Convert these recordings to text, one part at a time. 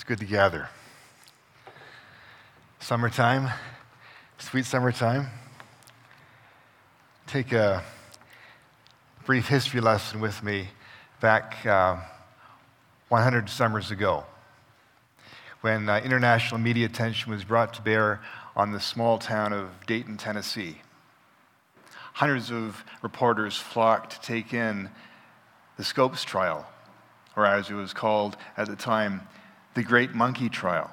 good to gather. Summertime, sweet summertime. Take a brief history lesson with me back 100 summers ago when international media attention was brought to bear on the small town of Dayton, Tennessee. Hundreds of reporters flocked to take in the Scopes trial, or as it was called at the time, the Great Monkey Trial.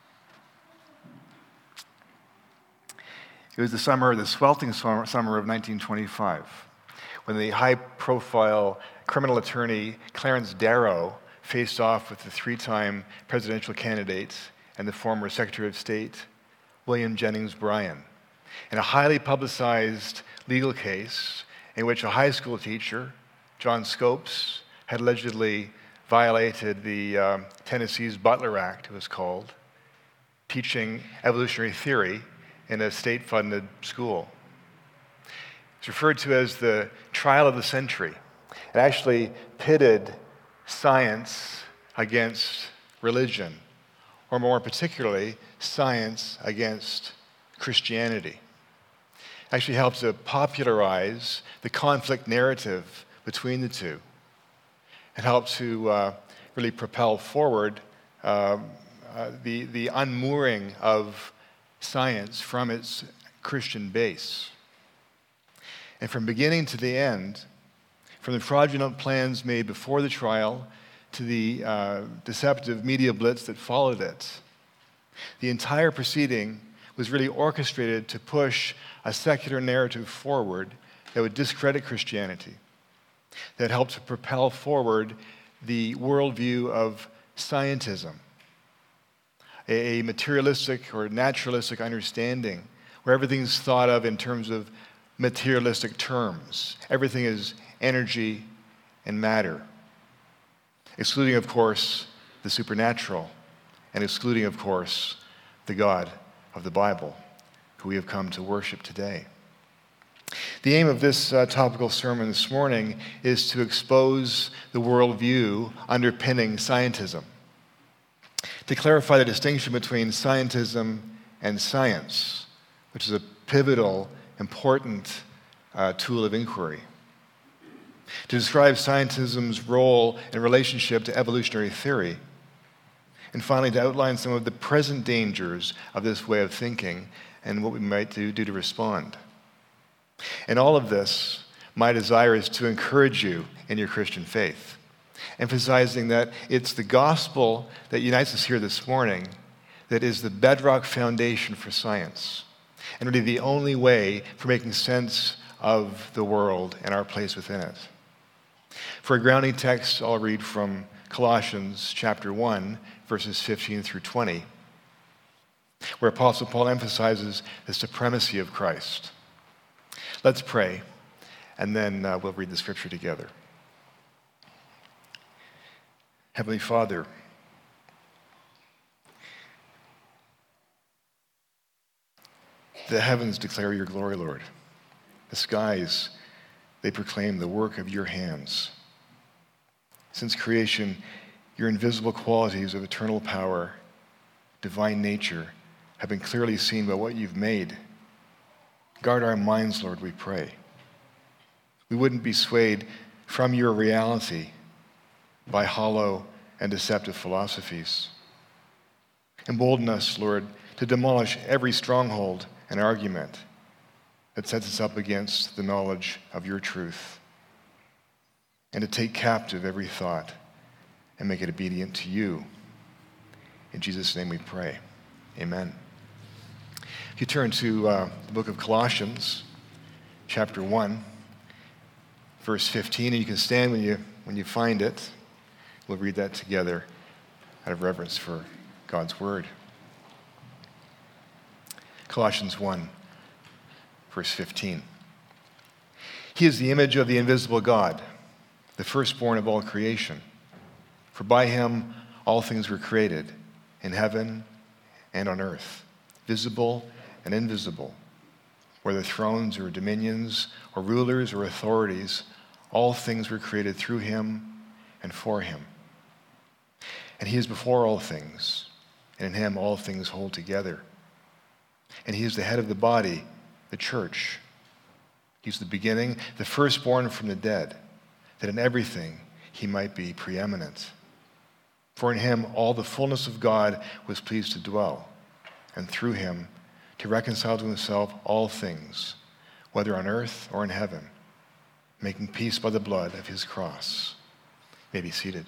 It was the sweltering summer of 1925, when the high-profile criminal attorney Clarence Darrow faced off with the three-time presidential candidate and the former Secretary of State, William Jennings Bryan, in a highly publicized legal case in which a high school teacher, John Scopes, had allegedly violated the Tennessee's Butler Act, it was called, teaching evolutionary theory in a state-funded school. It's referred to as the trial of the century. It actually pitted science against religion, or more particularly, science against Christianity. It actually helped to popularize the conflict narrative between the two. It helped to really propel forward the unmooring of science from its Christian base. And from beginning to the end, from the fraudulent plans made before the trial to the deceptive media blitz that followed it, the entire proceeding was really orchestrated to push a secular narrative forward that would discredit Christianity, that helped to propel forward the worldview of scientism, a materialistic or naturalistic understanding where everything's thought of in terms of materialistic terms. Everything is energy and matter, excluding, of course, the supernatural, and excluding, of course, the God of the Bible, who we have come to worship today. The aim of this topical sermon this morning is to expose the worldview underpinning scientism, to clarify the distinction between scientism and science, which is a pivotal, important tool of inquiry, to describe scientism's role in relationship to evolutionary theory, and finally to outline some of the present dangers of this way of thinking and what we might do to respond. In all of this, my desire is to encourage you in your Christian faith, emphasizing that it's the gospel that unites us here this morning that is the bedrock foundation for science, and really the only way for making sense of the world and our place within it. For a grounding text, I'll read from Colossians chapter 1, verses 15 through 20, where Apostle Paul emphasizes the supremacy of Christ. Let's pray, and then we'll read the scripture together. Heavenly Father, the heavens declare your glory, Lord. The skies, they proclaim the work of your hands. Since creation, your invisible qualities of eternal power, divine nature, have been clearly seen by what you've made. Guard our minds, Lord, we pray. We wouldn't be swayed from your reality by hollow and deceptive philosophies. Embolden us, Lord, to demolish every stronghold and argument that sets us up against the knowledge of your truth, and to take captive every thought and make it obedient to you. In Jesus' name we pray. Amen. If you turn to the book of Colossians, chapter 1, verse 15, and you can stand when you find it. We'll read that together out of reverence for God's word. Colossians 1, verse 15. He is the image of the invisible God, the firstborn of all creation. For by him all things were created, in heaven and on earth, visible and invisible, whether thrones or dominions or rulers or authorities, all things were created through him and for him. And he is before all things, and in him all things hold together. And he is the head of the body, the church. He's the beginning, the firstborn from the dead, that in everything he might be preeminent. For in him all the fullness of God was pleased to dwell, and through him to reconcile to himself all things, whether on earth or in heaven, making peace by the blood of his cross. You may be seated.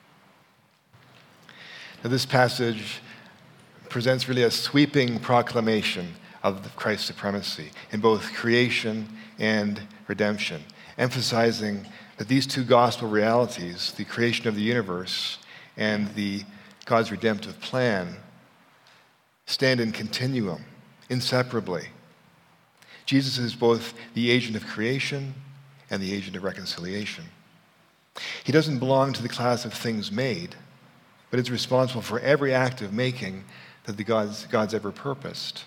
Now, this passage presents really a sweeping proclamation of Christ's supremacy in both creation and redemption, emphasizing that these two gospel realities, the creation of the universe and God's redemptive plan, stand in continuum, inseparably. Jesus is both the agent of creation and the agent of reconciliation. He doesn't belong to the class of things made, but is responsible for every act of making that God's ever purposed.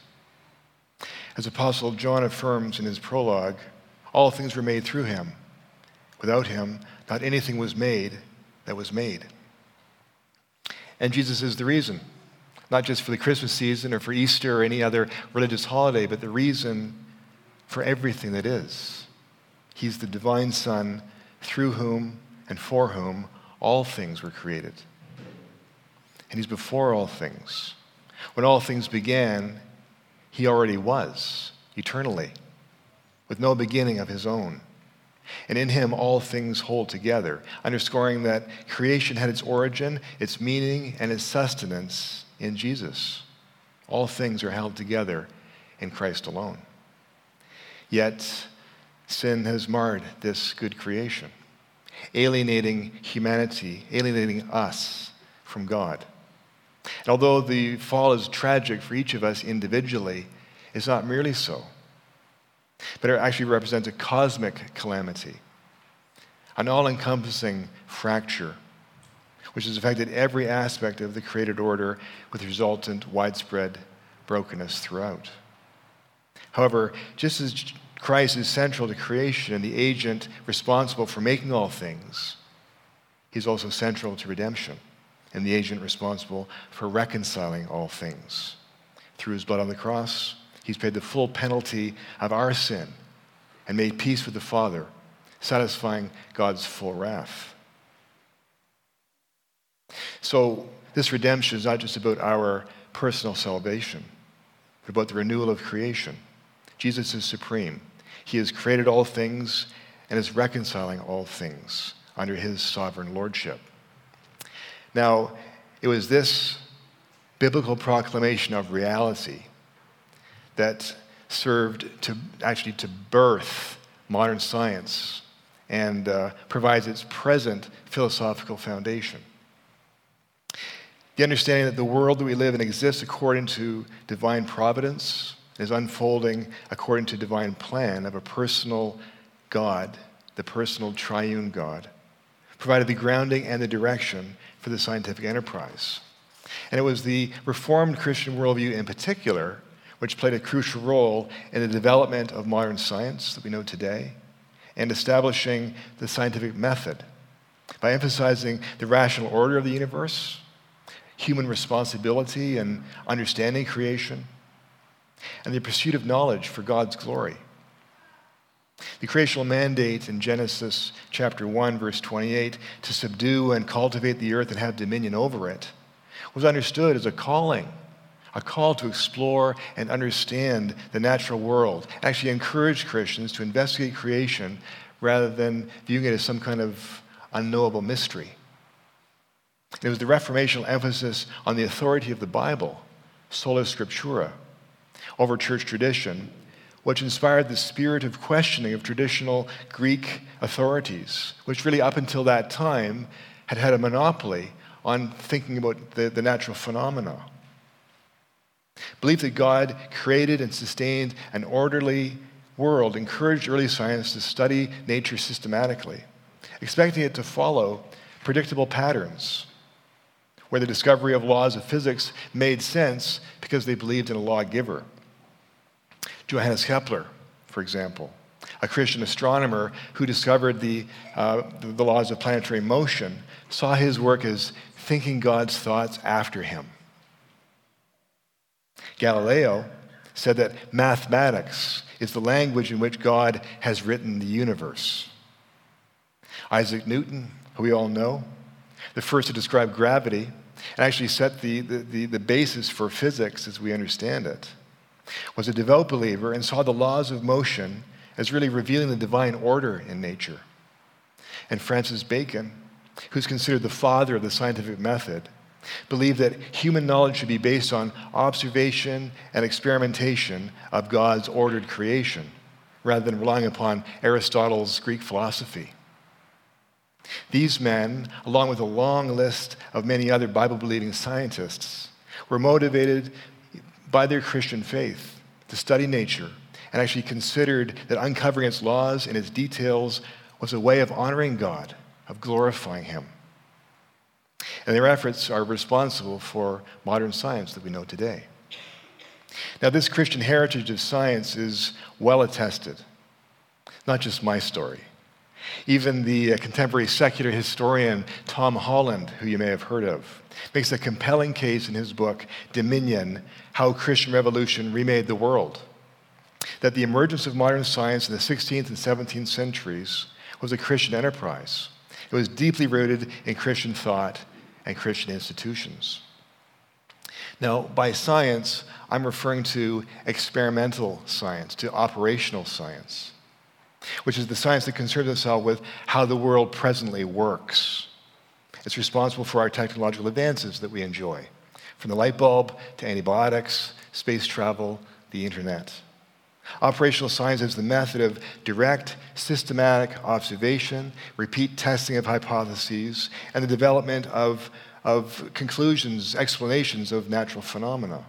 As Apostle John affirms in his prologue, all things were made through him. Without him, not anything was made that was made. And Jesus is the reason, not just for the Christmas season or for Easter or any other religious holiday, but the reason for everything that is. He's the divine Son through whom and for whom all things were created. And he's before all things. When all things began, he already was, eternally, with no beginning of his own. And in him all things hold together, underscoring that creation had its origin, its meaning, and its sustenance in Jesus. All things are held together in Christ alone. Yet, sin has marred this good creation, alienating humanity, alienating us from God. And although the fall is tragic for each of us individually, it's not merely so, but it actually represents a cosmic calamity, an all-encompassing fracture, which has affected every aspect of the created order with resultant widespread brokenness throughout. However, just as Christ is central to creation and the agent responsible for making all things, he's also central to redemption and the agent responsible for reconciling all things. Through his blood on the cross, he's paid the full penalty of our sin and made peace with the Father, satisfying God's full wrath. So this redemption is not just about our personal salvation, but about the renewal of creation. Jesus is supreme. He has created all things and is reconciling all things under his sovereign lordship. Now, it was this biblical proclamation of reality that served to birth modern science and provides its present philosophical foundation. The understanding that the world that we live in exists according to divine providence is unfolding according to divine plan of a personal God, the personal triune God, provided the grounding and the direction for the scientific enterprise. And it was the Reformed Christian worldview in particular which played a crucial role in the development of modern science that we know today and establishing the scientific method by emphasizing the rational order of the universe, human responsibility and understanding creation, and the pursuit of knowledge for God's glory. The creational mandate in Genesis chapter 1, verse 28, to subdue and cultivate the earth and have dominion over it, was understood as a call to explore and understand the natural world, actually encourage Christians to investigate creation rather than viewing it as some kind of unknowable mystery. It was the Reformational emphasis on the authority of the Bible, sola scriptura, over church tradition, which inspired the spirit of questioning of traditional Greek authorities, which really up until that time had a monopoly on thinking about the natural phenomena. Belief that God created and sustained an orderly world encouraged early science to study nature systematically, expecting it to follow predictable patterns, where the discovery of laws of physics made sense because they believed in a lawgiver. Johannes Kepler, for example, a Christian astronomer who discovered the laws of planetary motion, saw his work as thinking God's thoughts after him. Galileo said that mathematics is the language in which God has written the universe. Isaac Newton, who we all know, the first to describe gravity, and actually set the basis for physics as we understand it, was a devout believer and saw the laws of motion as really revealing the divine order in nature. And Francis Bacon, who's considered the father of the scientific method, believed that human knowledge should be based on observation and experimentation of God's ordered creation, rather than relying upon Aristotle's Greek philosophy. These men, along with a long list of many other Bible-believing scientists, were motivated by their Christian faith to study nature and actually considered that uncovering its laws and its details was a way of honoring God, of glorifying him. And their efforts are responsible for modern science that we know today. Now, this Christian heritage of science is well attested. Not just my story. Even the contemporary secular historian Tom Holland, who you may have heard of, makes a compelling case in his book, Dominion, How Christian Revolution Remade the World, that the emergence of modern science in the 16th and 17th centuries was a Christian enterprise. It was deeply rooted in Christian thought and Christian institutions. Now, by science, I'm referring to experimental science, to operational science, which is the science that concerns itself with how the world presently works. It's responsible for our technological advances that we enjoy, from the light bulb to antibiotics, space travel, the internet. Operational science is the method of direct, systematic observation, repeat testing of hypotheses, and the development of conclusions, explanations of natural phenomena,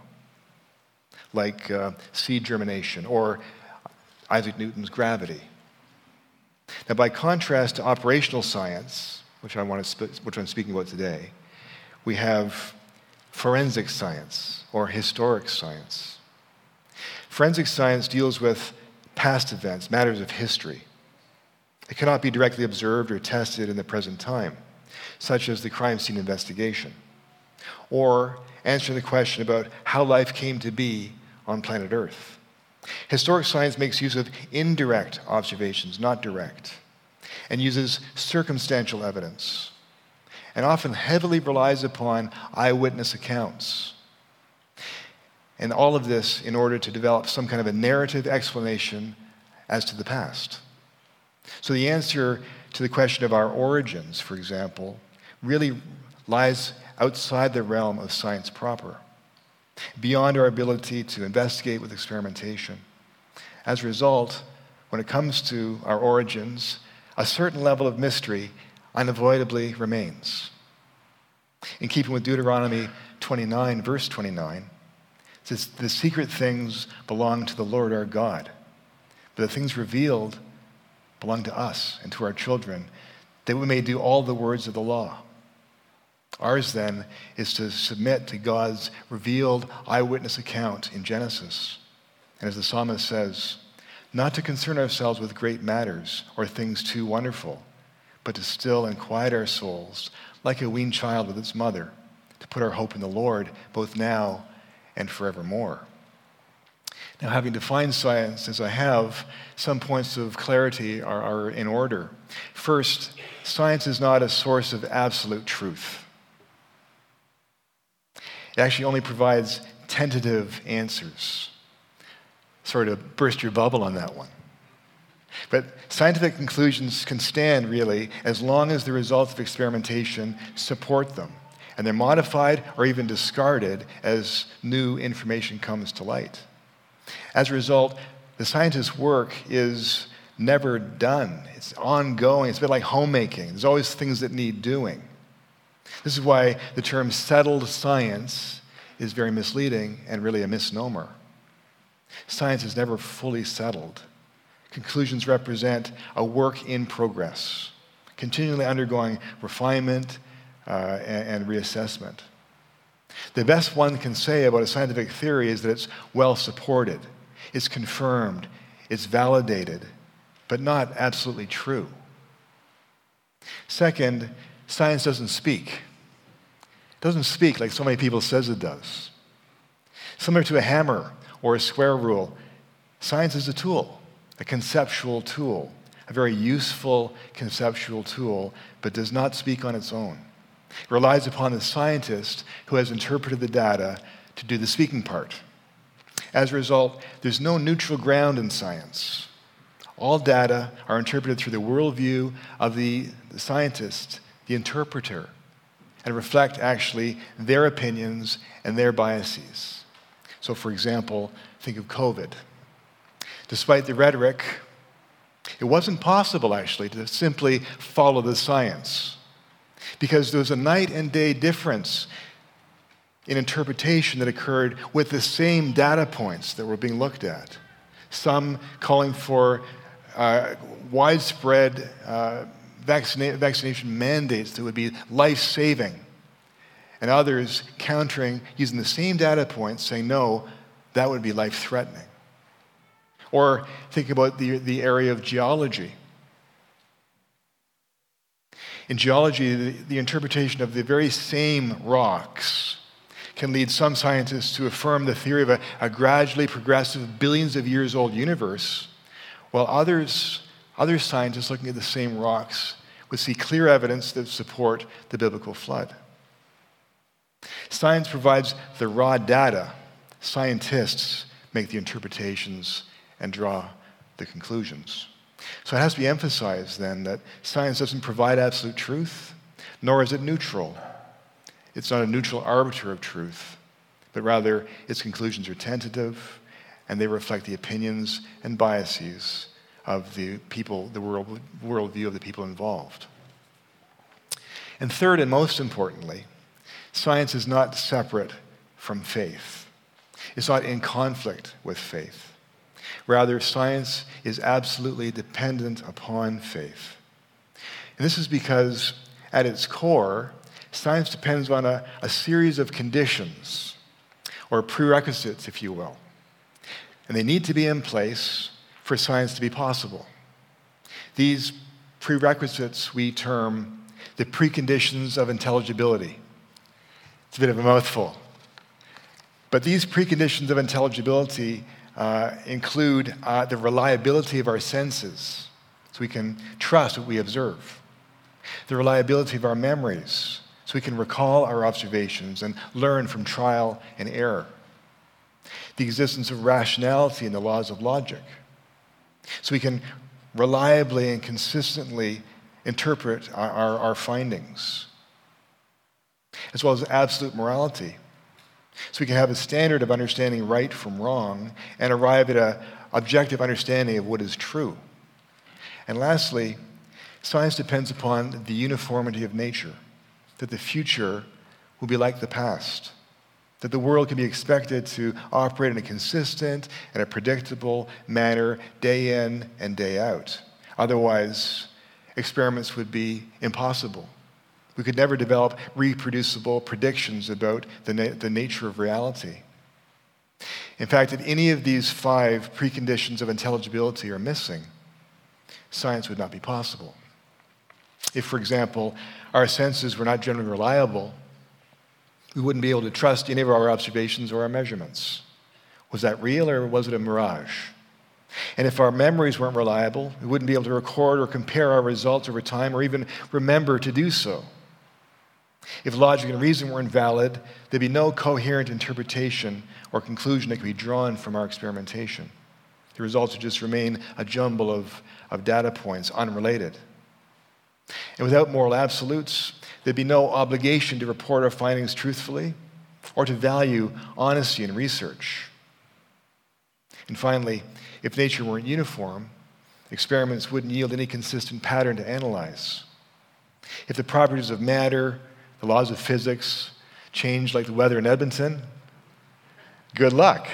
like seed germination or Isaac Newton's gravity. Now, by contrast to operational science, which I'm speaking about today, we have forensic science or historic science. Forensic science deals with past events, matters of history. It cannot be directly observed or tested in the present time, such as the crime scene investigation, or answering the question about how life came to be on planet Earth. Historic science makes use of indirect observations, not direct, and uses circumstantial evidence, and often heavily relies upon eyewitness accounts. And all of this in order to develop some kind of a narrative explanation as to the past. So the answer to the question of our origins, for example, really lies outside the realm of science proper, beyond our ability to investigate with experimentation. As a result, when it comes to our origins, a certain level of mystery unavoidably remains. In keeping with Deuteronomy 29, verse 29, it says, "The secret things belong to the Lord our God, but the things revealed belong to us and to our children, that we may do all the words of the law." Ours, then, is to submit to God's revealed eyewitness account in Genesis. And as the psalmist says, not to concern ourselves with great matters or things too wonderful, but to still and quiet our souls like a weaned child with its mother, to put our hope in the Lord both now and forevermore. Now, having defined science as I have, some points of clarity are in order. First, science is not a source of absolute truth. It actually only provides tentative answers. Sorry to burst your bubble on that one. But scientific conclusions can stand, really, as long as the results of experimentation support them, and they're modified or even discarded as new information comes to light. As a result, the scientist's work is never done. It's ongoing. It's a bit like homemaking. There's always things that need doing. This is why the term settled science is very misleading and really a misnomer. Science is never fully settled. Conclusions represent a work in progress, continually undergoing refinement and reassessment. The best one can say about a scientific theory is that it's well supported, it's confirmed, it's validated, but not absolutely true. Second, science doesn't speak. doesn't speak like so many people says it does. Similar to a hammer or a square rule, science is a tool, a conceptual tool, a very useful conceptual tool, but does not speak on its own. It relies upon the scientist who has interpreted the data to do the speaking part. As a result, there's no neutral ground in science. All data are interpreted through the worldview of the scientist, the interpreter, and reflect actually their opinions and their biases. So, for example, think of COVID. Despite the rhetoric, it wasn't possible actually to simply follow the science, because there was a night and day difference in interpretation that occurred with the same data points that were being looked at. Some calling for widespread vaccination mandates that would be life-saving, and others countering using the same data points, saying, no, that would be life-threatening. Or think about the area of geology. In geology, the interpretation of the very same rocks can lead some scientists to affirm the theory of a gradually progressive, billions of years old universe, while other scientists looking at the same rocks would see clear evidence that support the biblical flood. Science provides the raw data. Scientists make the interpretations and draw the conclusions. So it has to be emphasized then that science doesn't provide absolute truth, nor is it neutral. It's not a neutral arbiter of truth, but rather its conclusions are tentative, and they reflect the opinions and biases of the people, the worldview of the people involved. And third, and most importantly, science is not separate from faith. It's not in conflict with faith. Rather, science is absolutely dependent upon faith. And this is because, at its core, science depends on a series of conditions, or prerequisites, if you will. And they need to be in place for science to be possible. These prerequisites we term the preconditions of intelligibility. It's a bit of a mouthful. But these preconditions of intelligibility include the reliability of our senses, so we can trust what we observe. The reliability of our memories, so we can recall our observations and learn from trial and error. The existence of rationality and the laws of logic, so we can reliably and consistently interpret our findings, as well as absolute morality, so we can have a standard of understanding right from wrong and arrive at an objective understanding of what is true. And lastly, science depends upon the uniformity of nature, that the future will be like the past, that the world can be expected to operate in a consistent and a predictable manner day in and day out. Otherwise, experiments would be impossible. We could never develop reproducible predictions about the nature of reality. In fact, if any of these 5 preconditions of intelligibility are missing, science would not be possible. If, for example, our senses were not generally reliable, we wouldn't be able to trust any of our observations or our measurements. Was that real or was it a mirage? And if our memories weren't reliable, we wouldn't be able to record or compare our results over time or even remember to do so. If logic and reason were invalid, there'd be no coherent interpretation or conclusion that could be drawn from our experimentation. The results would just remain a jumble of data points, unrelated. And without moral absolutes, there'd be no obligation to report our findings truthfully or to value honesty in research. And finally, if nature weren't uniform, experiments wouldn't yield any consistent pattern to analyze. If the properties of matter, the laws of physics, change like the weather in Edmonton, good luck.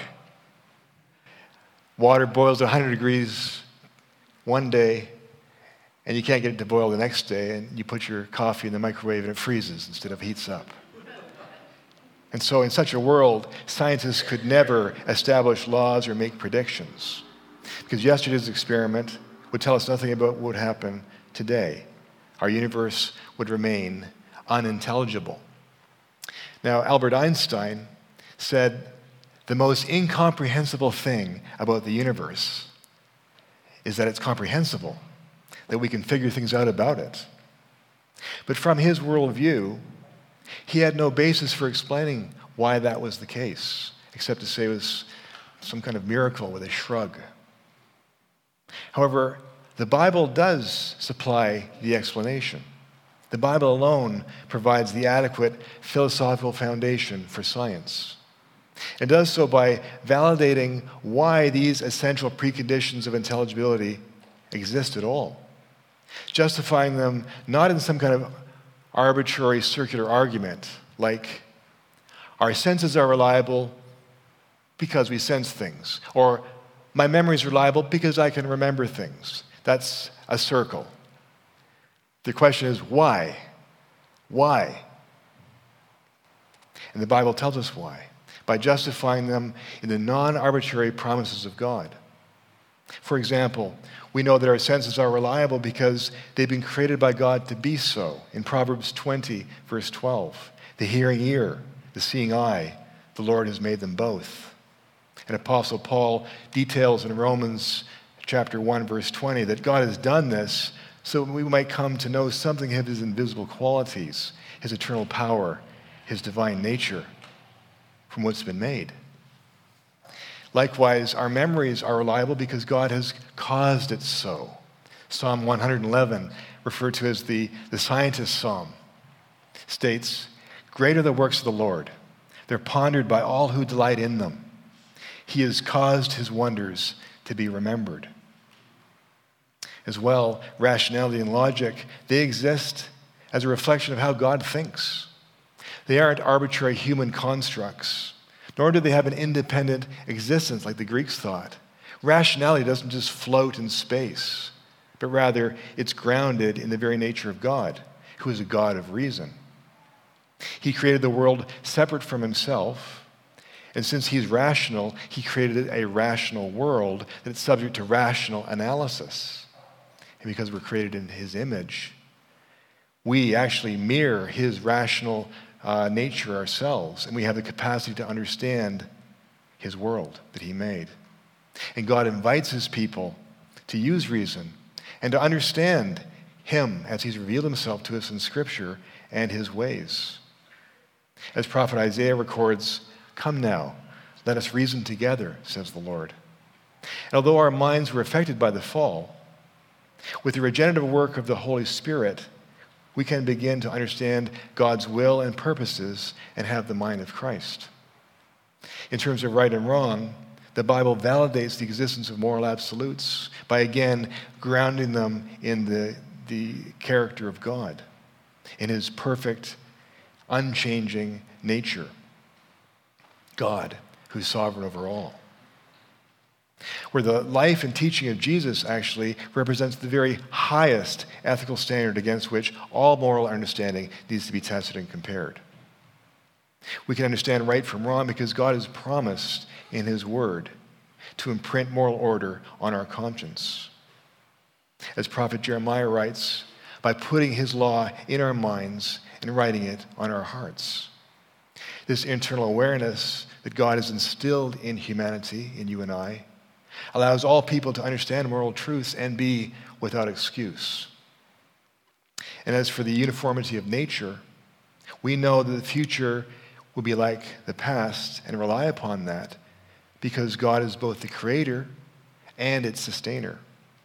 Water boils to 100 degrees one day, and you can't get it to boil the next day, and you put your coffee in the microwave and it freezes instead of heats up. And so in such a world, scientists could never establish laws or make predictions, because yesterday's experiment would tell us nothing about what would happen today. Our universe would remain unintelligible. Now, Albert Einstein said the most incomprehensible thing about the universe is that it's comprehensible, that we can figure things out about it. But from his worldview, he had no basis for explaining why that was the case, except to say it was some kind of miracle with a shrug. However, the Bible does supply the explanation. The Bible alone provides the adequate philosophical foundation for science. It does so by validating why these essential preconditions of intelligibility exist at all, justifying them not in some kind of arbitrary circular argument like our senses are reliable because we sense things, or my memory is reliable because I can remember things. That's a circle. The question is why? Why? And the Bible tells us why, by justifying them in the non-arbitrary promises of God. For example, we know that our senses are reliable because they've been created by God to be so. In Proverbs 20, verse 12, the hearing ear, the seeing eye, the Lord has made them both. And Apostle Paul details in Romans chapter 1, verse 20, that God has done this so we might come to know something of his invisible qualities, his eternal power, his divine nature, from what's been made. Likewise, our memories are reliable because God has caused it so. Psalm 111, referred to as the scientist psalm, states, "Great are the works of the Lord. They're pondered by all who delight in them. He has caused his wonders to be remembered." As well, rationality and logic, they exist as a reflection of how God thinks. They aren't arbitrary human constructs, nor do they have an independent existence like the Greeks thought. Rationality doesn't just float in space, but rather it's grounded in the very nature of God, who is a God of reason. He created the world separate from himself, and since he's rational, he created a rational world that's subject to rational analysis. And because we're created in his image, we actually mirror his rational nature ourselves, and we have the capacity to understand his world that he made. And God invites his people to use reason and to understand him as he's revealed himself to us in Scripture and his ways. As prophet Isaiah records, "Come now, let us reason together, says the Lord." And although our minds were affected by the fall, with the regenerative work of the Holy Spirit, we can begin to understand God's will and purposes and have the mind of Christ. In terms of right and wrong, the Bible validates the existence of moral absolutes by again grounding them in the character of God, in his perfect, unchanging nature. God, who's sovereign over all. Where the life and teaching of Jesus actually represents the very highest ethical standard against which all moral understanding needs to be tested and compared. We can understand right from wrong because God has promised in his word to imprint moral order on our conscience. As prophet Jeremiah writes, by putting his law in our minds and writing it on our hearts. This internal awareness that God has instilled in humanity, in you and I, allows all people to understand moral truths and be without excuse. And as for the uniformity of nature, we know that the future will be like the past and rely upon that because God is both the creator and its sustainer.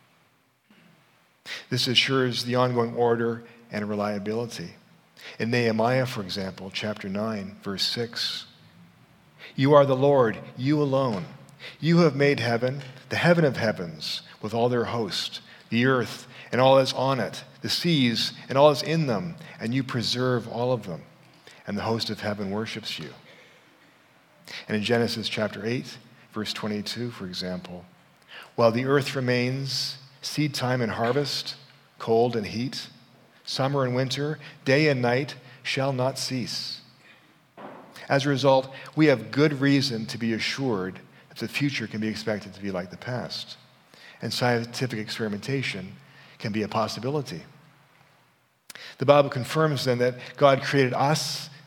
This assures the ongoing order and reliability. In Nehemiah, for example, chapter 9, verse 6, "You are the Lord, you alone. You have made heaven, the heaven of heavens, with all their host, the earth and all that's on it, the seas and all that's in them, and you preserve all of them, and the host of heaven worships you." And in Genesis chapter 8, verse 22, for example, "While the earth remains, seed time and harvest, cold and heat, summer and winter, day and night shall not cease." As a result, we have good reason to be assured the future can be expected to be like the past, and scientific experimentation can be a possibility. The Bible confirms then that God created us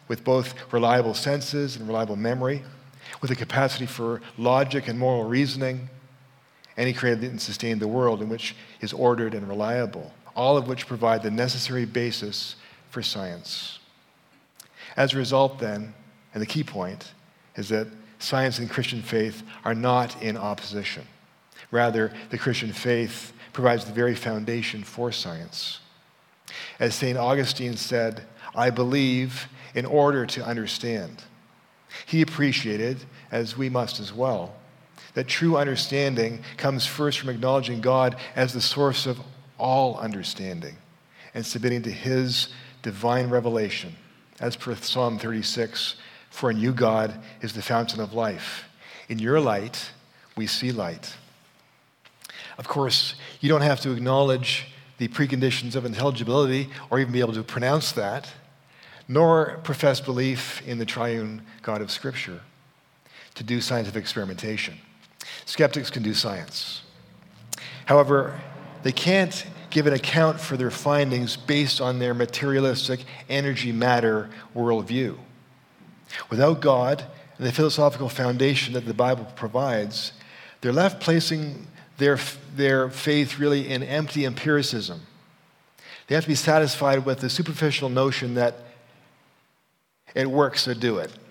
with both reliable senses and reliable memory, with a capacity for logic and moral reasoning, and he created and sustained the world in which is ordered and reliable, all of which provide the necessary basis for science. As a result, then, and the key point, is that science and Christian faith are not in opposition. Rather, the Christian faith provides the very foundation for science. As St. Augustine said, "I believe in order to understand." He appreciated, as we must as well, that true understanding comes first from acknowledging God as the source of all understanding and submitting to his divine revelation. As per Psalm 36, "For in you, God, is the fountain of life. In your light, we see light." Of course, you don't have to acknowledge the preconditions of intelligibility or even be able to pronounce that, nor profess belief in the triune God of Scripture to do scientific experimentation. Skeptics can do science. However, they can't give an account for their findings based on their materialistic energy-matter worldview. Without God and the philosophical foundation that the Bible provides, they're left placing their faith really in empty empiricism. They have to be satisfied with the superficial notion that it works, so do it.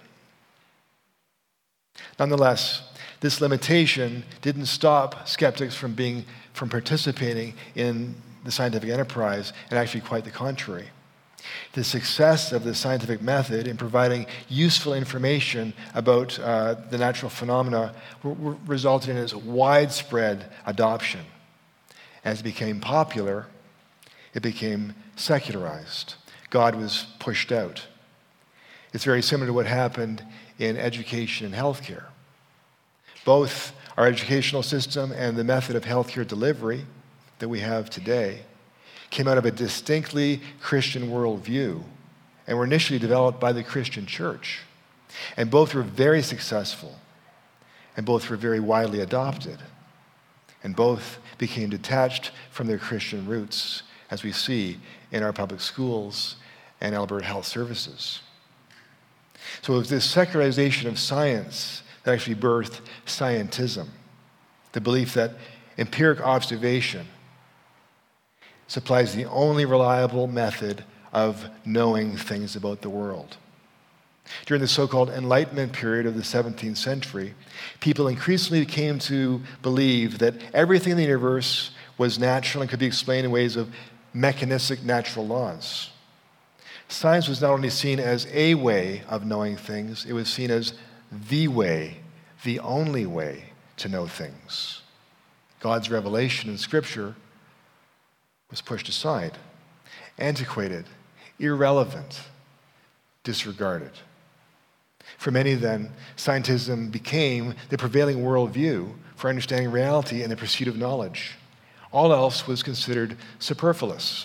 Nonetheless, this limitation didn't stop skeptics from participating in the scientific enterprise, and actually quite the contrary. The success of the scientific method in providing useful information about the natural phenomena resulted in its widespread adoption. As it became popular, it became secularized. God was pushed out. It's very similar to what happened in education and healthcare. Both our educational system and the method of healthcare delivery that we have today came out of a distinctly Christian worldview and were initially developed by the Christian church. And both were very successful, and both were very widely adopted, and both became detached from their Christian roots, as we see in our public schools and Alberta Health Services. So it was this secularization of science that actually birthed scientism, the belief that empiric observation supplies the only reliable method of knowing things about the world. During the so-called Enlightenment period of the 17th century, people increasingly came to believe that everything in the universe was natural and could be explained in ways of mechanistic natural laws. Science was not only seen as a way of knowing things, it was seen as the way, the only way to know things. God's revelation in Scripture was pushed aside, antiquated, irrelevant, disregarded. For many then, scientism became the prevailing worldview for understanding reality and the pursuit of knowledge. All else was considered superfluous.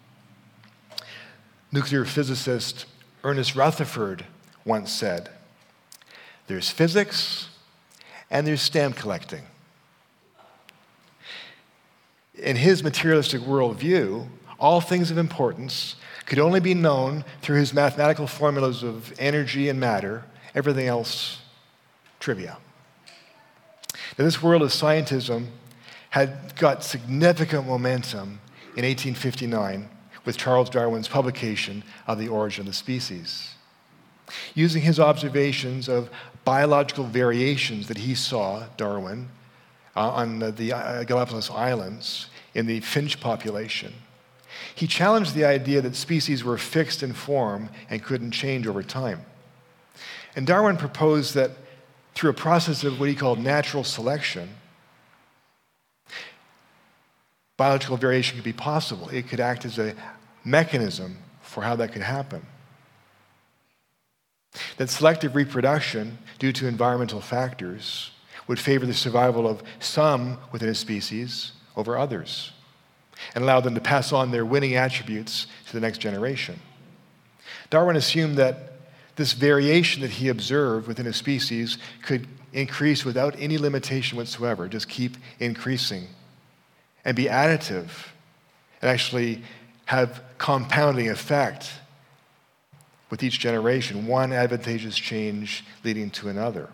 Nuclear physicist Ernest Rutherford once said, "There's physics and there's stamp collecting." In his materialistic worldview, all things of importance could only be known through his mathematical formulas of energy and matter, everything else trivia. Now, this world of scientism had got significant momentum in 1859 with Charles Darwin's publication of The Origin of the Species. Using his observations of biological variations that he saw, Darwin, on the Galapagos Islands in the finch population, he challenged the idea that species were fixed in form and couldn't change over time. And Darwin proposed that through a process of what he called natural selection, biological variation could be possible. It could act as a mechanism for how that could happen. That selective reproduction, due to environmental factors, would favor the survival of some within a species over others and allow them to pass on their winning attributes to the next generation. Darwin assumed that this variation that he observed within a species could increase without any limitation whatsoever, just keep increasing and be additive and actually have compounding effect with each generation, one advantageous change leading to another.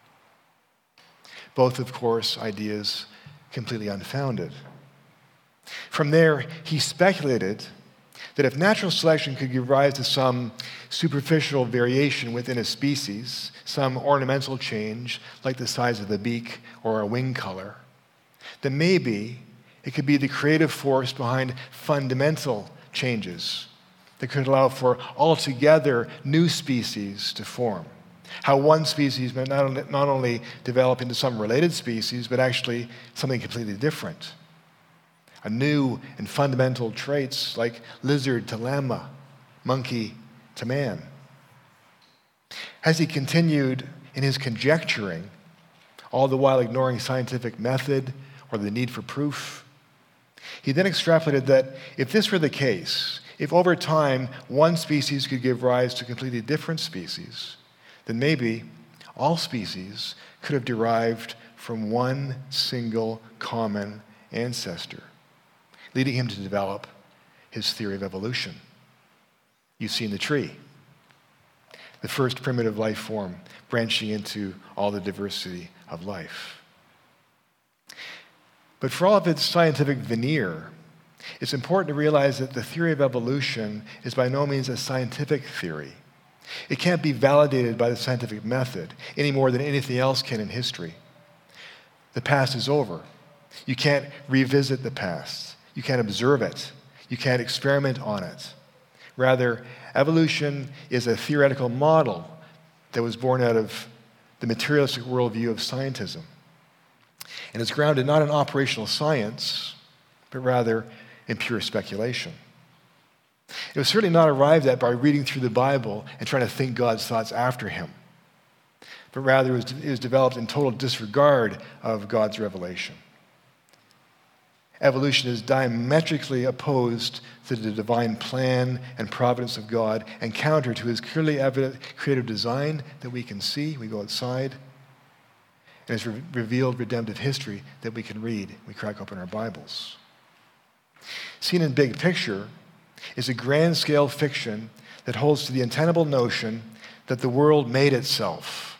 Both, of course, ideas completely unfounded. From there, he speculated that if natural selection could give rise to some superficial variation within a species, some ornamental change like the size of the beak or a wing color, then maybe it could be the creative force behind fundamental changes that could allow for altogether new species to form. How one species may not only develop into some related species, but actually something completely different. A new and fundamental traits like lizard to llama, monkey to man. As he continued in his conjecturing, all the while ignoring scientific method or the need for proof, he then extrapolated that if this were the case, if over time one species could give rise to completely different species, then maybe all species could have derived from one single common ancestor, leading him to develop his theory of evolution. You've seen the tree, the first primitive life form branching into all the diversity of life. But for all of its scientific veneer, it's important to realize that the theory of evolution is by no means a scientific theory. It can't be validated by the scientific method any more than anything else can in history. The past is over. You can't revisit the past. You can't observe it. You can't experiment on it. Rather, evolution is a theoretical model that was born out of the materialistic worldview of scientism. And it's grounded not in operational science, but rather in pure speculation. It was certainly not arrived at by reading through the Bible and trying to think God's thoughts after him, but rather it was developed in total disregard of God's revelation. Evolution is diametrically opposed to the divine plan and providence of God and counter to his clearly evident creative design that we can see, we go outside, and his revealed redemptive history that we can read, we crack open our Bibles. Seen in big picture is a grand-scale fiction that holds to the untenable notion that the world made itself,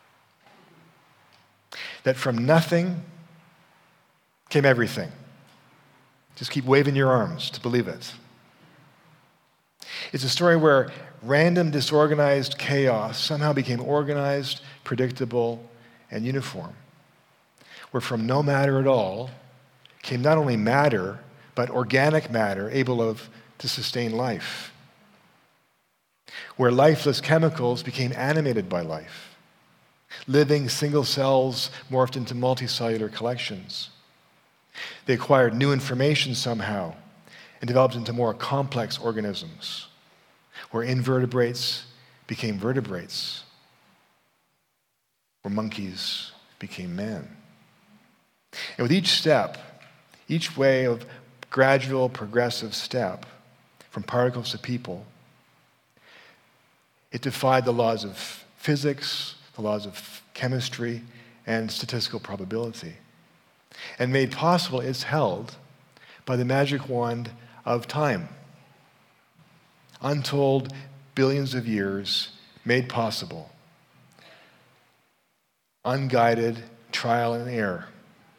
that from nothing came everything. Just keep waving your arms to believe it. It's a story where random, disorganized chaos somehow became organized, predictable, and uniform, where from no matter at all came not only matter, but organic matter able to sustain life, where lifeless chemicals became animated by life, living single cells morphed into multicellular collections. They acquired new information somehow and developed into more complex organisms, where invertebrates became vertebrates, where monkeys became man. And with each step, each way of gradual, progressive step, from particles to people, it defied the laws of physics, the laws of chemistry, and statistical probability, and made possible, it's held, by the magic wand of time. Untold billions of years made possible. Unguided trial and error.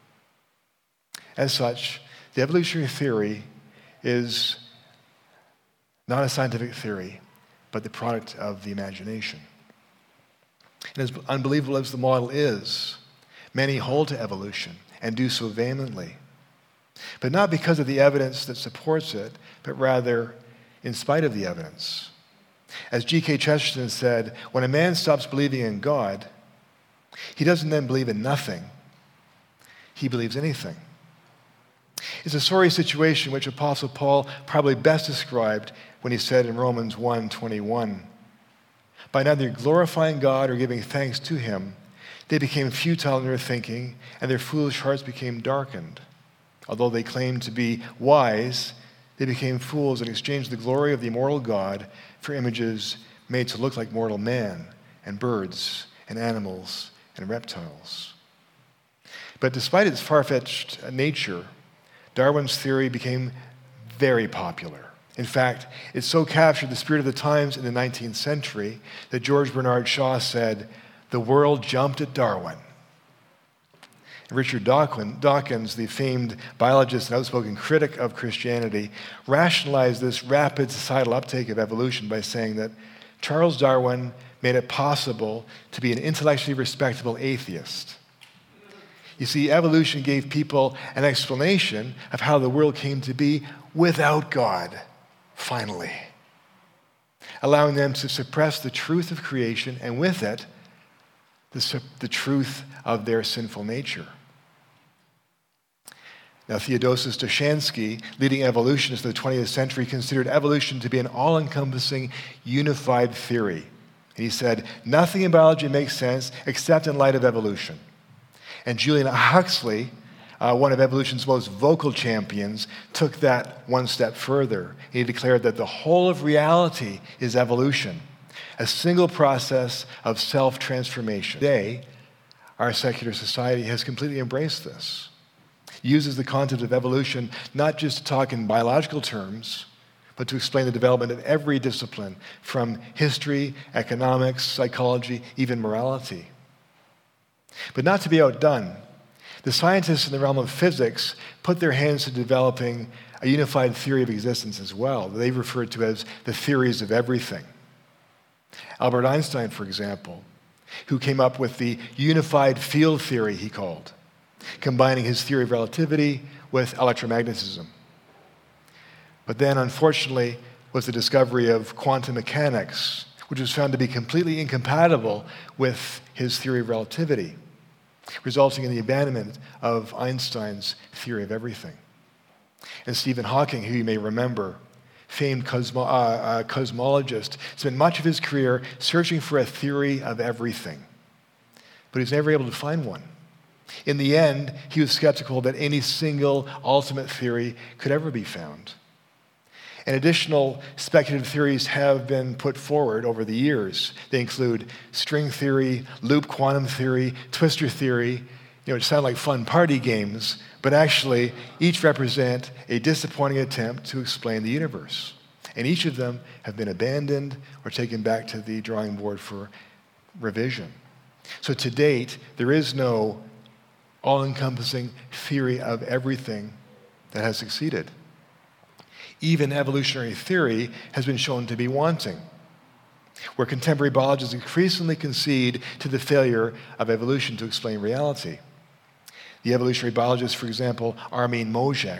As such, the evolutionary theory is not a scientific theory, but the product of the imagination. And as unbelievable as the model is, many hold to evolution and do so vehemently, but not because of the evidence that supports it, but rather in spite of the evidence. As G.K. Chesterton said, when a man stops believing in God, he doesn't then believe in nothing. He believes anything. It's a sorry situation which Apostle Paul probably best described when he said in Romans 1:21, by neither glorifying God or giving thanks to him, they became futile in their thinking, and their foolish hearts became darkened. Although they claimed to be wise, they became fools and exchanged the glory of the immortal God for images made to look like mortal man and birds and animals and reptiles. But despite its far-fetched nature, Darwin's theory became very popular In fact, it so captured the spirit of the times in the 19th century that George Bernard Shaw said, "The world jumped at Darwin." Richard Dawkins, the famed biologist and outspoken critic of Christianity, rationalized this rapid societal uptake of evolution by saying that Charles Darwin made it possible to be an intellectually respectable atheist. You see, evolution gave people an explanation of how the world came to be without God, finally, allowing them to suppress the truth of creation and with it, the truth of their sinful nature. Now, Theodosius Doshansky, leading evolutionists of the 20th century, considered evolution to be an all-encompassing, unified theory. And he said, nothing in biology makes sense except in light of evolution. And Julian Huxley, one of evolution's most vocal champions, took that one step further. He declared that the whole of reality is evolution, a single process of self-transformation. Today, our secular society has completely embraced this. Uses the concept of evolution not just to talk in biological terms, but to explain the development of every discipline, from history, economics, psychology, even morality. But not to be outdone, the scientists in the realm of physics put their hands to developing a unified theory of existence as well. They referred to as the theories of everything. Albert Einstein, for example, who came up with the unified field theory, he called, combining his theory of relativity with electromagnetism. But then, unfortunately, was the discovery of quantum mechanics, which was found to be completely incompatible with his theory of relativity, resulting in the abandonment of Einstein's theory of everything. And Stephen Hawking, who you may remember, famed cosmologist, spent much of his career searching for a theory of everything, but he was never able to find one. In the end, he was skeptical that any single ultimate theory could ever be found. And additional speculative theories have been put forward over the years. They include string theory, loop quantum theory, twistor theory, which sound like fun party games, but actually each represent a disappointing attempt to explain the universe. And each of them have been abandoned or taken back to the drawing board for revision. So to date, there is no all-encompassing theory of everything that has succeeded. Even evolutionary theory has been shown to be wanting, where contemporary biologists increasingly concede to the failure of evolution to explain reality. The evolutionary biologist, for example, Armin Mojek,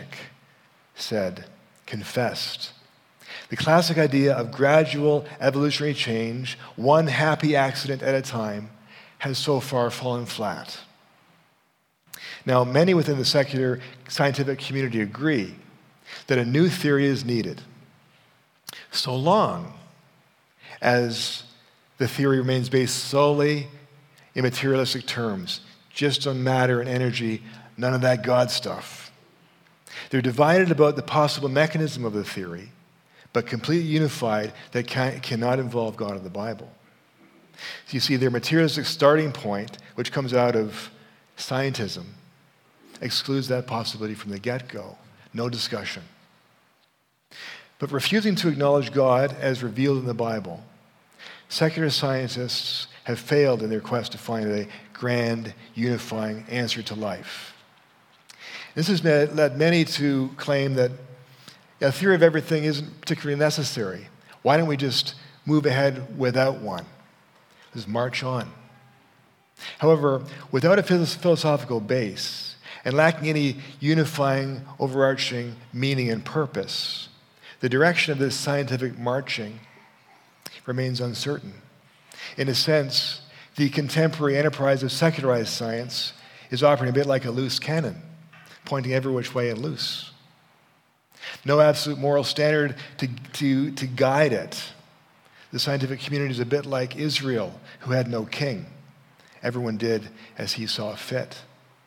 confessed, the classic idea of gradual evolutionary change, one happy accident at a time, has so far fallen flat. Now, many within the secular scientific community agree that a new theory is needed, so long as the theory remains based solely in materialistic terms, just on matter and energy, none of that God stuff. They're divided about the possible mechanism of the theory, but completely unified that cannot involve God in the Bible. So you see, their materialistic starting point, which comes out of scientism, excludes that possibility from the get-go. No discussion. But refusing to acknowledge God as revealed in the Bible, secular scientists have failed in their quest to find a grand, unifying answer to life. This has led many to claim that a theory of everything isn't particularly necessary. Why don't we just move ahead without one? Just march on. However, without a philosophical base, and lacking any unifying, overarching meaning and purpose, the direction of this scientific marching remains uncertain. In a sense, the contemporary enterprise of secularized science is operating a bit like a loose cannon, pointing every which way and loose. No absolute moral standard to guide it. The scientific community is a bit like Israel, who had no king. Everyone did as he saw fit.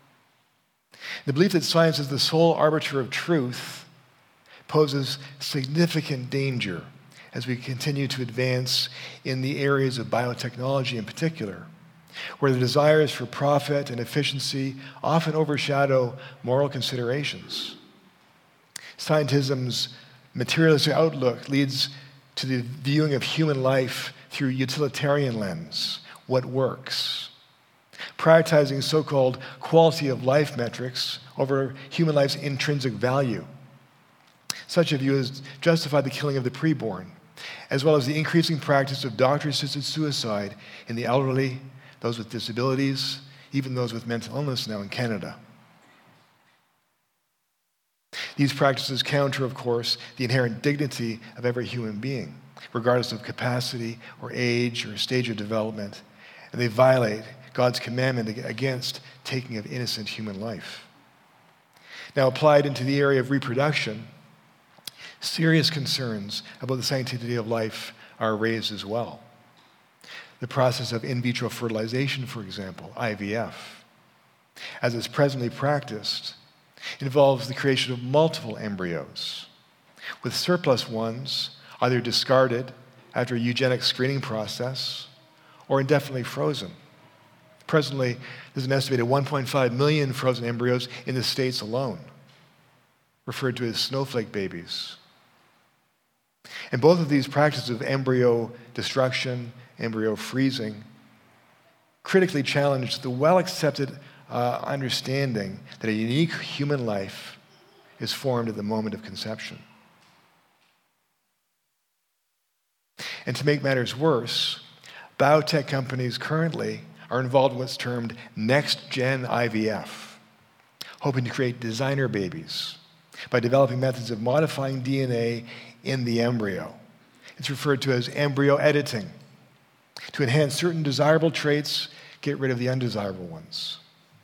The belief that science is the sole arbiter of truth poses significant danger as we continue to advance in the areas of biotechnology in particular, where the desires for profit and efficiency often overshadow moral considerations. Scientism's materialistic outlook leads to the viewing of human life through utilitarian lens, what works, prioritizing so-called quality of life metrics over human life's intrinsic value. Such a view has justified the killing of the preborn, as well as the increasing practice of doctor-assisted suicide in the elderly, those with disabilities, even those with mental illness now in Canada. These practices counter, of course, the inherent dignity of every human being, regardless of capacity or age or stage of development, and they violate God's commandment against taking of innocent human life. Now, applied into the area of reproduction, serious concerns about the sanctity of life are raised as well. The process of in vitro fertilization, for example, IVF, as it's presently practiced, involves the creation of multiple embryos, with surplus ones either discarded after a eugenic screening process or indefinitely frozen. Presently, there's an estimated 1.5 million frozen embryos in the States alone, referred to as snowflake babies. And both of these practices of embryo destruction, embryo freezing, critically challenge the well-accepted understanding that a unique human life is formed at the moment of conception. And to make matters worse, biotech companies currently are involved in what's termed next-gen IVF, hoping to create designer babies by developing methods of modifying DNA in the embryo. It's referred to as embryo editing, to enhance certain desirable traits, get rid of the undesirable ones.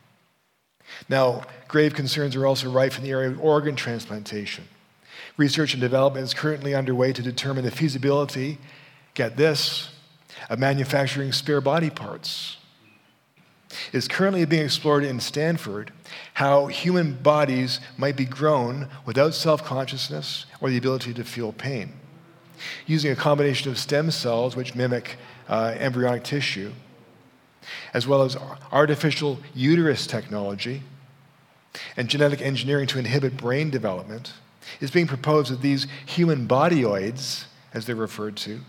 Now, grave concerns are also rife in the area of organ transplantation. Research and development is currently underway to determine the feasibility, get this, of manufacturing spare body parts. It is currently being explored in Stanford how human bodies might be grown without self-consciousness or the ability to feel pain, using a combination of stem cells which mimic embryonic tissue, as well as artificial uterus technology and genetic engineering to inhibit brain development. Is being proposed that these human bodyoids, as they're referred to,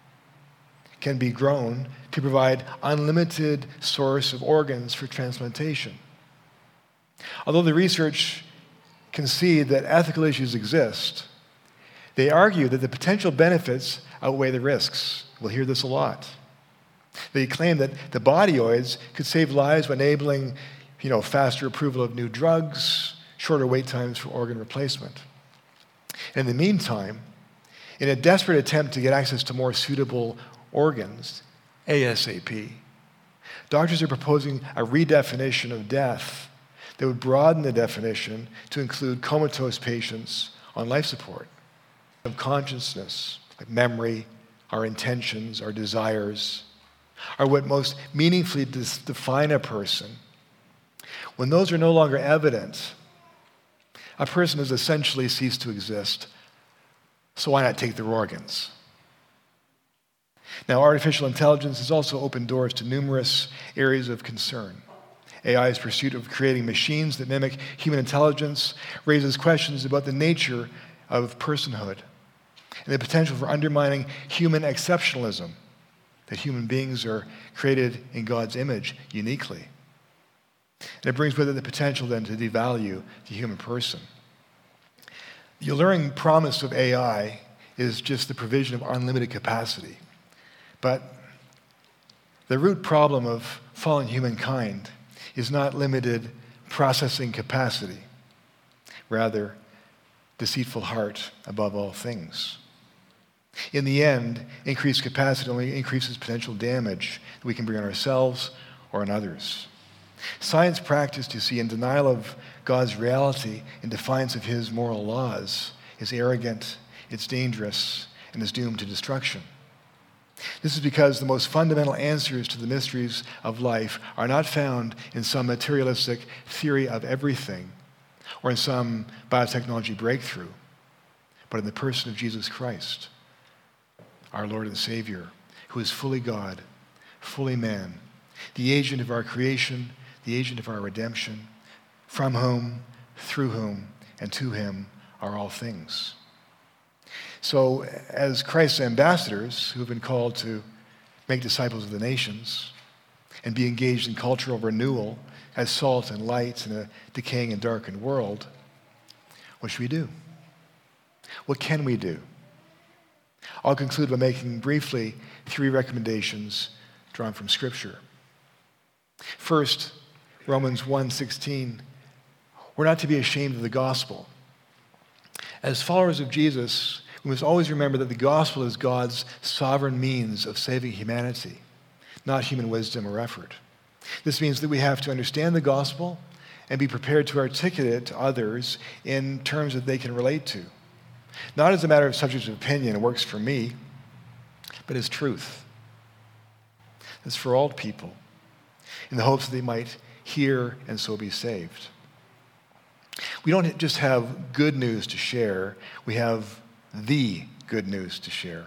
can be grown to provide unlimited source of organs for transplantation. Although the research concede that ethical issues exist, they argue that the potential benefits outweigh the risks. We'll hear this a lot. They claim that the bodyoids could save lives by enabling, faster approval of new drugs, shorter wait times for organ replacement. In the meantime, in a desperate attempt to get access to more suitable organs, ASAP, doctors are proposing a redefinition of death that would broaden the definition to include comatose patients on life support. Of consciousness, like memory, our intentions, our desires, are what most meaningfully define a person. When those are no longer evident, a person has essentially ceased to exist. So why not take their organs? Now, artificial intelligence has also opened doors to numerous areas of concern. AI's pursuit of creating machines that mimic human intelligence raises questions about the nature of personhood and the potential for undermining human exceptionalism, that human beings are created in God's image uniquely. And it brings with it the potential then to devalue the human person. The alluring promise of AI is just the provision of unlimited capacity. But the root problem of fallen humankind is not limited processing capacity, rather, deceitful heart above all things. In the end, increased capacity only increases potential damage that we can bring on ourselves or on others. Science practiced, you see, in denial of God's reality, in defiance of his moral laws, is arrogant, it's dangerous, and is doomed to destruction. This is because the most fundamental answers to the mysteries of life are not found in some materialistic theory of everything or in some biotechnology breakthrough, but in the person of Jesus Christ, our Lord and Savior, who is fully God, fully man, the agent of our creation, the agent of our redemption, from whom, through whom, and to him are all things. So as Christ's ambassadors who have been called to make disciples of the nations and be engaged in cultural renewal as salt and light in a decaying and darkened world, what should we do? What can we do? I'll conclude by making briefly 3 recommendations drawn from Scripture. First, Romans 1:16, we're not to be ashamed of the gospel. As followers of Jesus, we must always remember that the gospel is God's sovereign means of saving humanity, not human wisdom or effort. This means that we have to understand the gospel and be prepared to articulate it to others in terms that they can relate to. Not as a matter of subjective opinion, it works for me, but as truth. It's for all people, in the hopes that they might hear and so be saved. We don't just have good news to share, we have the good news to share.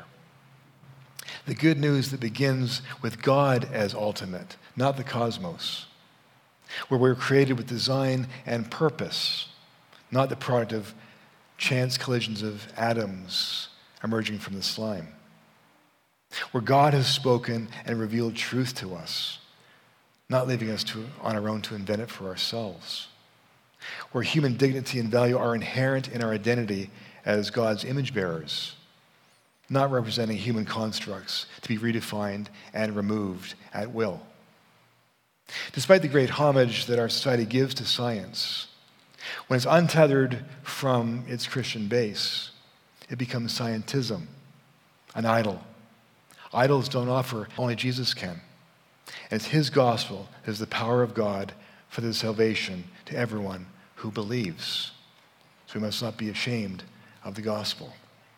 The good news that begins with God as ultimate, not the cosmos, where we're created with design and purpose, not the product of chance collisions of atoms emerging from the slime. Where God has spoken and revealed truth to us, not leaving us on our own to invent it for ourselves. Where human dignity and value are inherent in our identity as God's image bearers, not representing human constructs to be redefined and removed at will. Despite the great homage that our society gives to science, when it's untethered from its Christian base, it becomes scientism, an idol. Idols don't offer, only Jesus can. And it's his gospel that is the power of God for the salvation to everyone who believes. So we must not be ashamed of the gospel.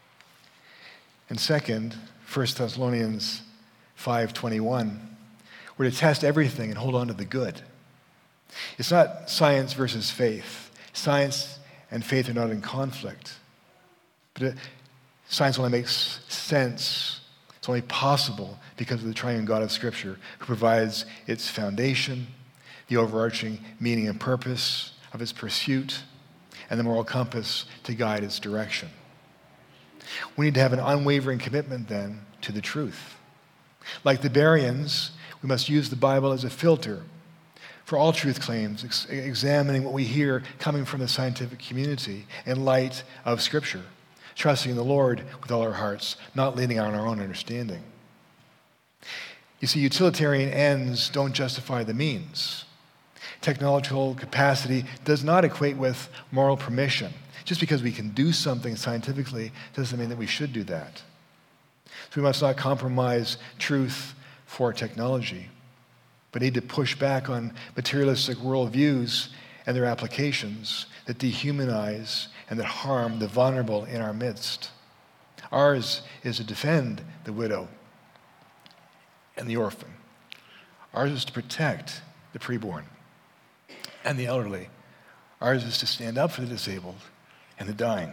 And second, 1 Thessalonians 5:21, we're to test everything and hold on to the good. It's not science versus faith. Science and faith are not in conflict. But science only makes sense. It's only possible because of the triune God of Scripture who provides its foundation, the overarching meaning and purpose of its pursuit, and the moral compass to guide its direction. We need to have an unwavering commitment then to the truth. Like the Bereans, we must use the Bible as a filter for all truth claims, examining what we hear coming from the scientific community in light of Scripture, trusting in the Lord with all our hearts, not leaning on our own understanding. You see, utilitarian ends don't justify the means. Technological capacity does not equate with moral permission. Just because we can do something scientifically doesn't mean that we should do that. So we must not compromise truth for technology, but need to push back on materialistic worldviews and their applications that dehumanize and that harm the vulnerable in our midst. Ours is to defend the widow and the orphan. Ours is to protect the preborn and the elderly. Ours is to stand up for the disabled and the dying,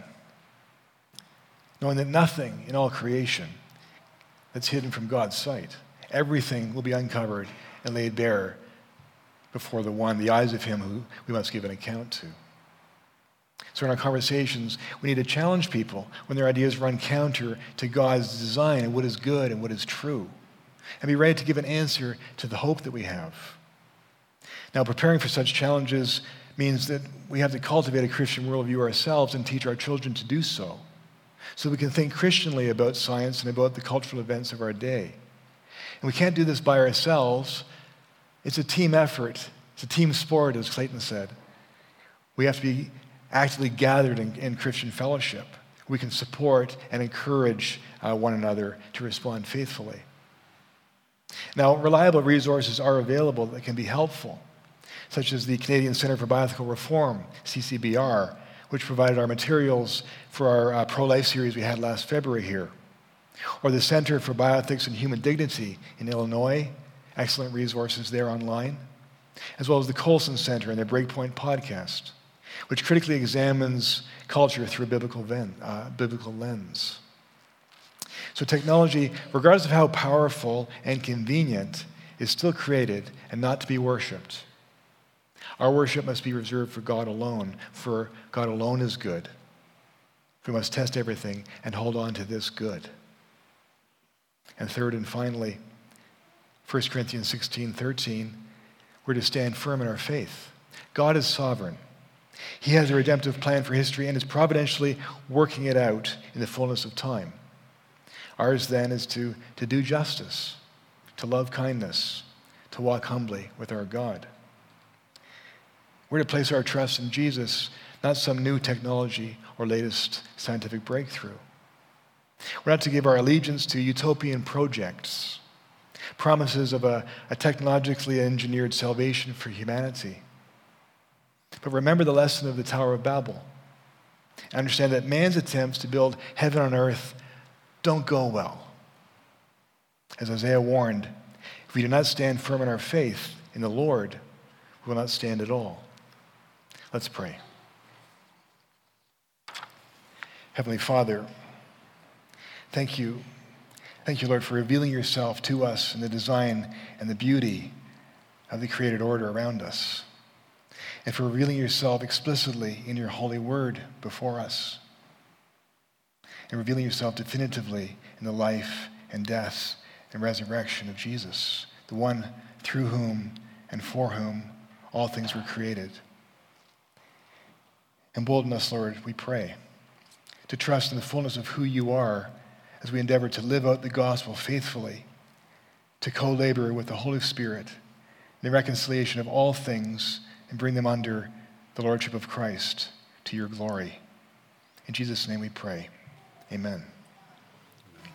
knowing that nothing in all creation that's hidden from God's sight. Everything will be uncovered and laid bare before the eyes of him who we must give an account to. So in our conversations, we need to challenge people when their ideas run counter to God's design and what is good and what is true, and be ready to give an answer to the hope that we have. Now, preparing for such challenges means that we have to cultivate a Christian worldview ourselves and teach our children to do so we can think Christianly about science and about the cultural events of our day. And we can't do this by ourselves. It's a team effort. It's a team sport, as Clayton said. We have to be actively gathered in Christian fellowship. We can support and encourage one another to respond faithfully. Now, reliable resources are available that can be helpful, such as the Canadian Centre for Bioethical Reform, CCBR, which provided our materials for our pro-life series we had last February here, or the Center for Bioethics and Human Dignity in Illinois, excellent resources there online, as well as the Colson Center and their Breakpoint podcast, which critically examines culture through a biblical lens. So technology, regardless of how powerful and convenient, is still created and not to be worshipped. Our worship must be reserved for God alone, for God alone is good. We must test everything and hold on to this good. And third and finally, 1 Corinthians 16:13, we're to stand firm in our faith. God is sovereign. He has a redemptive plan for history and is providentially working it out in the fullness of time. Ours then is to do justice, to love kindness, to walk humbly with our God. We're to place our trust in Jesus, not some new technology or latest scientific breakthrough. We're not to give our allegiance to utopian projects, promises of a technologically engineered salvation for humanity. But remember the lesson of the Tower of Babel. And understand that man's attempts to build heaven on earth don't go well. As Isaiah warned, if we do not stand firm in our faith in the Lord, we will not stand at all. Let's pray. Heavenly Father, thank you. Thank you, Lord, for revealing yourself to us in the design and the beauty of the created order around us, and for revealing yourself explicitly in your holy word before us, and revealing yourself definitively in the life and death and resurrection of Jesus, the one through whom and for whom all things were created. Embolden us, Lord, we pray, to trust in the fullness of who you are as we endeavor to live out the gospel faithfully, to co-labor with the Holy Spirit in the reconciliation of all things and bring them under the lordship of Christ to your glory. In Jesus' name we pray. Amen.